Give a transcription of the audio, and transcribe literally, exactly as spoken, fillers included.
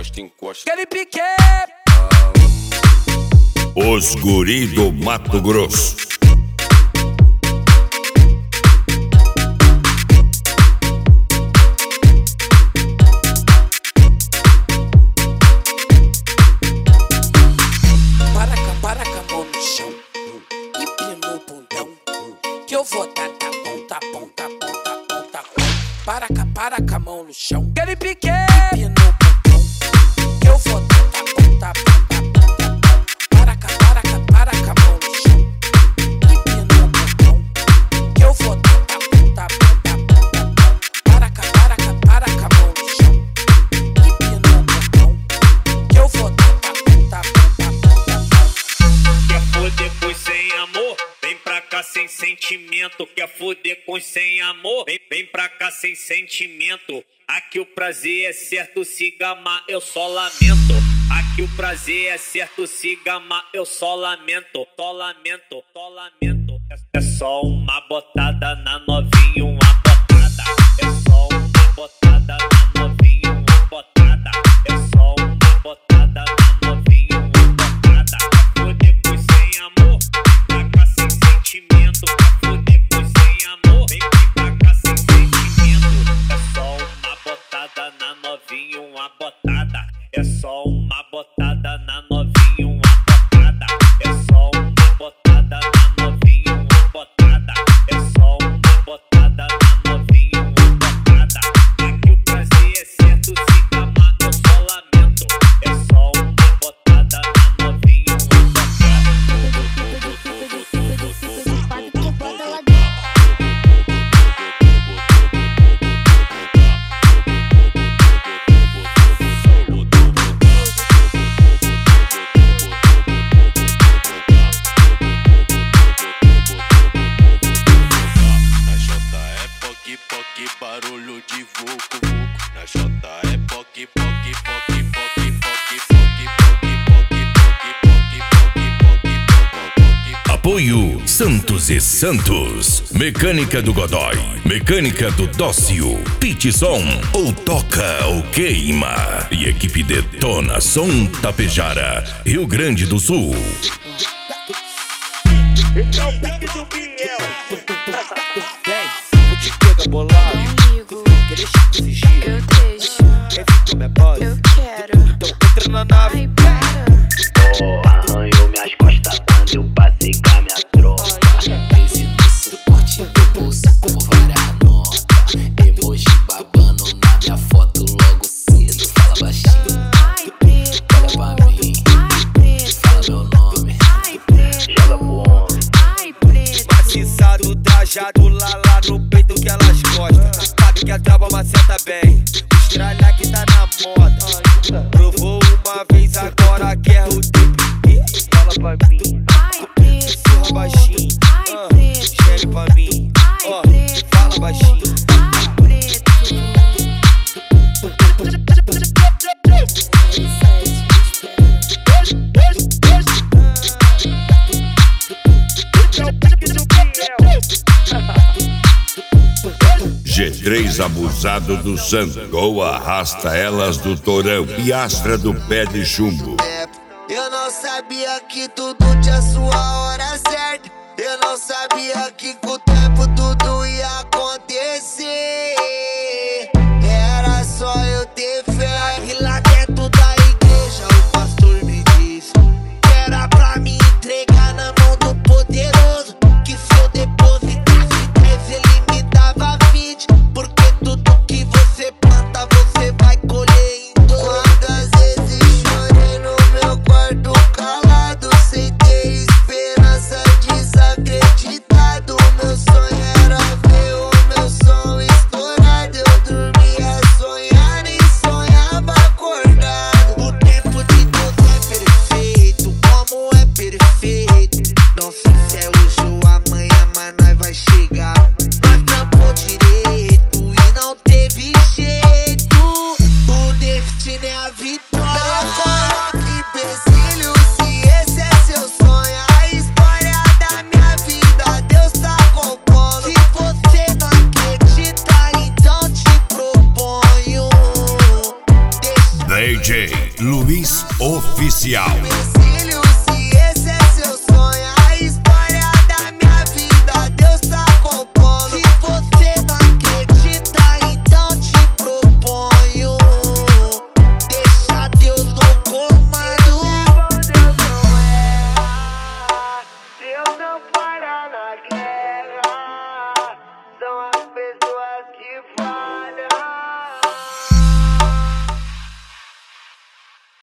encosta, encosta. Aquele pique. Os guri do Mato Grosso. Para cá, para cá, mão no chão. Empina o bundão. Que eu vou dar tá bom, tá bom, tá bom, tá bom, tá bom. Para cá, para cá, mão no chão. Aquele pique. Empina o bundão. Que eu vou dar tá bom, tá bom, tá bom, tá bom. Para cá, para cá, para cá, mão no chão. Empina o bundão. Que eu vou dar tá bom, tá bom, tá bom, tá bom. Para cá, para cá, para cá, mão no chão. Empina o bundão. Que eu vou dar tá bom, tá bom, tá bom, tá bom. Quer foder com sem amor? Vem pra cá sem sentimento. Quer foder com sem amor? Vem, vem pra cá sem sentimento. Aqui o prazer é certo, se gamar eu só lamento. Aqui o prazer é certo, se gamar eu só lamento. Só lamento, só lamento. É só uma botada na novinha, uma botada. É só uma botada na novinha, uma botada. É só uma botada na novinha, uma botada. Quer foder com sem amor? Vem pra cá sem sentimento. Quer foder com sem amor? Vem, vem pra cá sem sentimento. É só uma botada na novinha, uma botada. É só uma botada na novinha, uma botada. É só uma botada na novinha, uma botada. É só uma botada na novinha, uma botada. Aqui o prazer é certo, se gamar eu só lamento. É só uma botada na novinha, uma barulho de vucu vucu. Na J é poque, poque, poque, poque, poque, poque, poque, poque, poque, poque, poque, poque. Apoio Santos e Santos. Mecânica do Godoy. Mecânica do Dócio. Pitson. Ou toca ou queima. E equipe Detona Som Tapejara, Rio Grande do Sul. Esse é o pique do Biel. Vem, vou te pegar bolado. Quer deixar esse giro? Eu deixo. Quer vir com minha base? Eu quero. Então entra na nave. Ai, para. Oh, arranhou minhas costas quando eu passei com a minha tropa. Esse do suporte do bolso com várias notas. Emoji babando na minha foto logo cedo. Fala baixinho. Ai, preto. Olha pra mim. Ai, preto. Fala meu nome. Ai, preto. Joga pro homem. Ai, preto. Maciçado, trajado lá lá no peito que elas gostam. Sabe que a trava maceta bem. Estralha que tá na moda. Provou uma vez, agora quer o tempo. Fala pra mim. Ai, preto. Fala baixinho. Ai, Ah, preto. Chega pra mim. Ai, Ó, preto. fala baixinho. Ai, preto. G três abusado do Zango arrasta elas do Torão e Astra do pé de chumbo. Eu não sabia que tudo tinha sua hora certa. Eu não sabia que com o tempo tudo ia acontecer. Era só eu ter fé. E lá dentro da igreja o pastor me disse que era pra me entregar na mão do poderoso. Que se eu depositasse dez ele me dava vinte. Porque tudo que você planta você vai colher em dobro. Quantas vezes chorei no meu quarto calado, sem ter esperança, desacreditado. Meu sonho era Luiz Oficial.